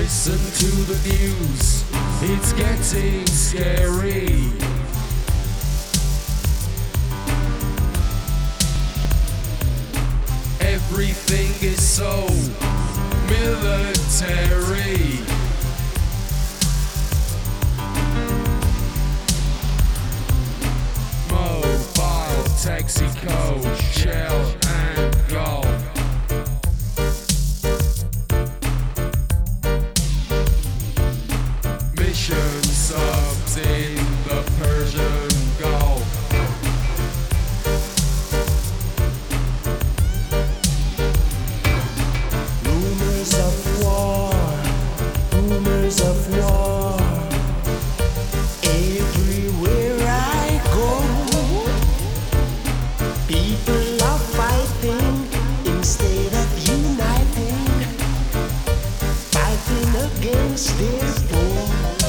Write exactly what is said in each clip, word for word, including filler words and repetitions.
Listen to the news, it's getting scary. Everything is so military. Mobile, Texaco, Shell and Go. Mission subs in the Persian Gulf. Rumors of war, rumors of war. Everywhere I go, people are fighting instead of uniting, fighting against their foe.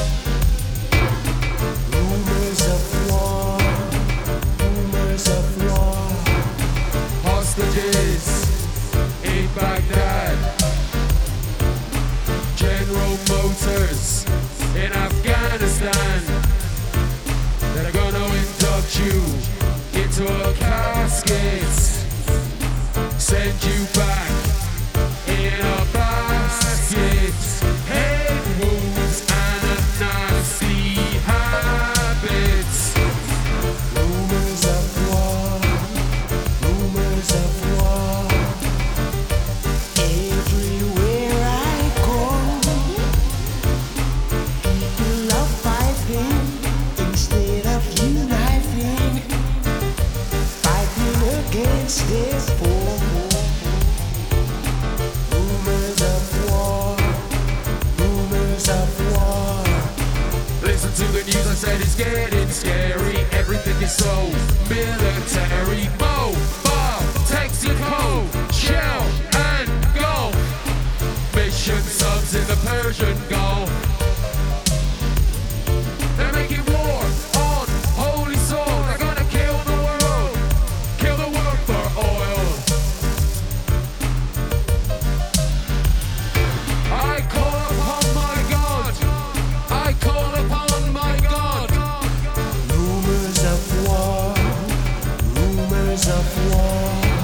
Rumors of war, rumors of war. Hostages in Baghdad. General Motors in Afghanistan that are gonna induct you into a casket, send you back in a basket. Head wounds and a nasty habit. Rumors of war, rumors of war. Everywhere I go, people are fighting instead of uniting, fighting against their foe. Rumors of war, rumors of war. Listen to the news, I said it's getting scary. Everything is so military. Mobile, Texaco, Shell and Go. Mission subs in the Persian Gulf. They're making war on holy soul. They're gonna kill the world, kill the world for oil. I call upon my God. I call upon my God. Rumors of war, rumors of war.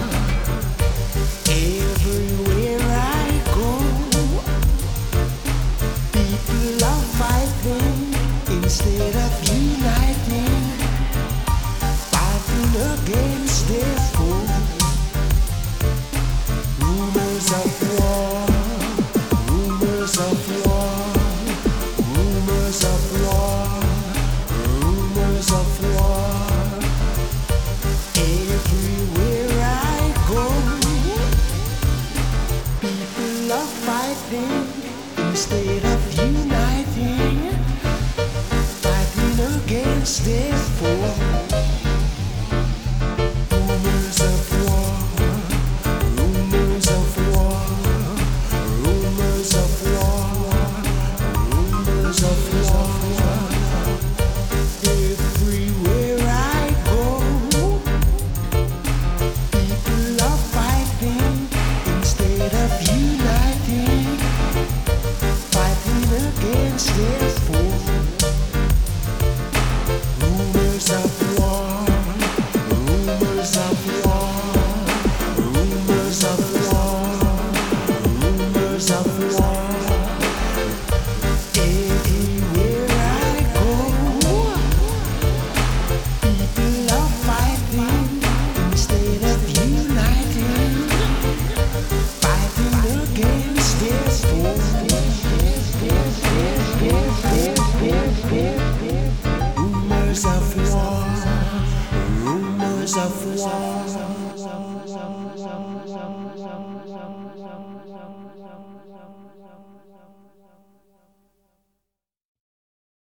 Everywhere I go, people are fighting instead of uniting, fighting against their foe. Rumors of war, rumors of war, rumors of war, rumors of war. Everywhere I go, people are fighting instead of uniting, fighting against their foe. Rumors of war, rumors of war, rumors of war, rumors of war. Everywhere I go, people are fighting instead of uniting, fighting against their foe. Rumors of war, rumors of war, rumors of war, rumors of war. Everywhere I go, people are fighting instead of uniting, fighting against their foe. Rumors of war, rumors of war.